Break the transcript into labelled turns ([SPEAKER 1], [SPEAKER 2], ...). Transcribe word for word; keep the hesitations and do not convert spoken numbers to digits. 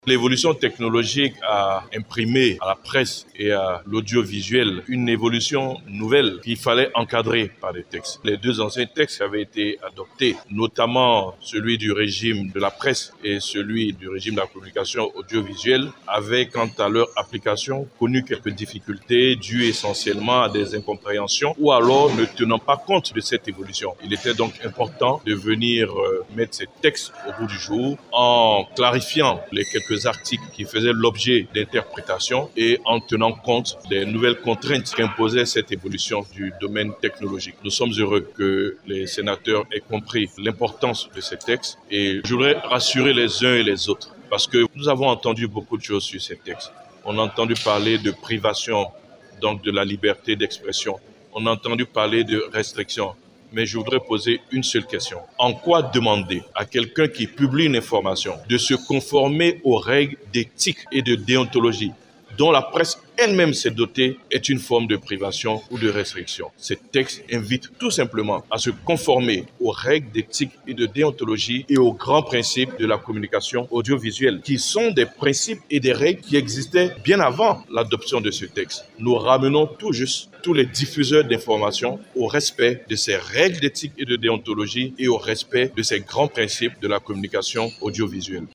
[SPEAKER 1] L'évolution technologique a imprimé à la presse et à l'audiovisuel une évolution nouvelle qu'il fallait encadrer par des textes. Les deux anciens textes avaient été adoptés, notamment celui du régime de la presse et celui du régime de la communication audiovisuelle, avaient quant à leur application connu quelques difficultés dues essentiellement à des incompréhensions ou alors ne tenant pas compte de cette évolution. Il était donc important de venir euh, mettre ces textes au bout du jour en clarifiant les quelques articles qui faisaient l'objet d'interprétations et en tenant compte des nouvelles contraintes qu'imposait cette évolution du domaine technologique. Nous sommes heureux que les sénateurs aient compris l'importance de ces textes et je voudrais rassurer les uns et les autres parce que nous avons entendu beaucoup de choses sur ces textes. On a entendu parler de privation, donc de la liberté d'expression. On a entendu parler de restrictions. Mais je voudrais poser une seule question. En quoi demander à quelqu'un qui publie une information de se conformer aux règles d'éthique et de déontologie dont la presse elle-même s'est dotée est une forme de privation ou de restriction? Ces textes invitent tout simplement à se conformer aux règles d'éthique et de déontologie et aux grands principes de la communication audiovisuelle, qui sont des principes et des règles qui existaient bien avant l'adoption de ce texte. Nous ramenons tout juste tous les diffuseurs d'informations au respect de ces règles d'éthique et de déontologie et au respect de ces grands principes de la communication audiovisuelle.